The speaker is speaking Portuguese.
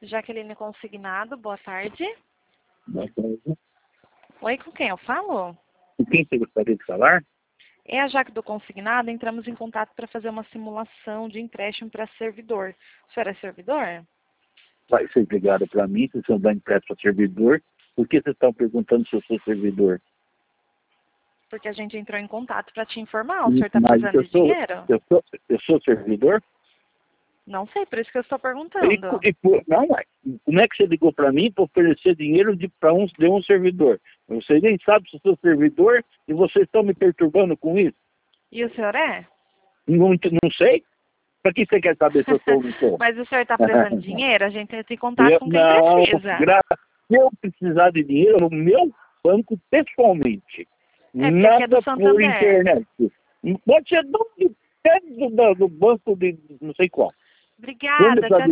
Jaqueline Consignado, boa tarde. Boa tarde. Oi, com quem eu falo? Com quem você gostaria de falar? É a Jaque do Consignado, entramos em contato para fazer uma simulação de empréstimo para servidor. O senhor é servidor? Vai ser ligado para mim, se você não dá empréstimo para servidor. Por que vocês estão perguntando se eu sou servidor? Porque a gente entrou em contato para te informar. O senhor está Mas precisando de dinheiro? eu sou servidor? Não sei, por isso que eu estou perguntando. Não, mas como é que você ligou para mim para oferecer dinheiro para um servidor? Você nem sabe se eu sou servidor e vocês estão me perturbando com isso? E o senhor é? Não sei. Para que você quer saber se eu sou ou não sou? Mas o senhor está precisando de dinheiro? A gente entra em contato com quem precisa. Se eu precisar de dinheiro, no meu banco pessoalmente. Porque aqui é do Nada por Santander. internet. Pode ser do banco de não sei qual. Obrigada.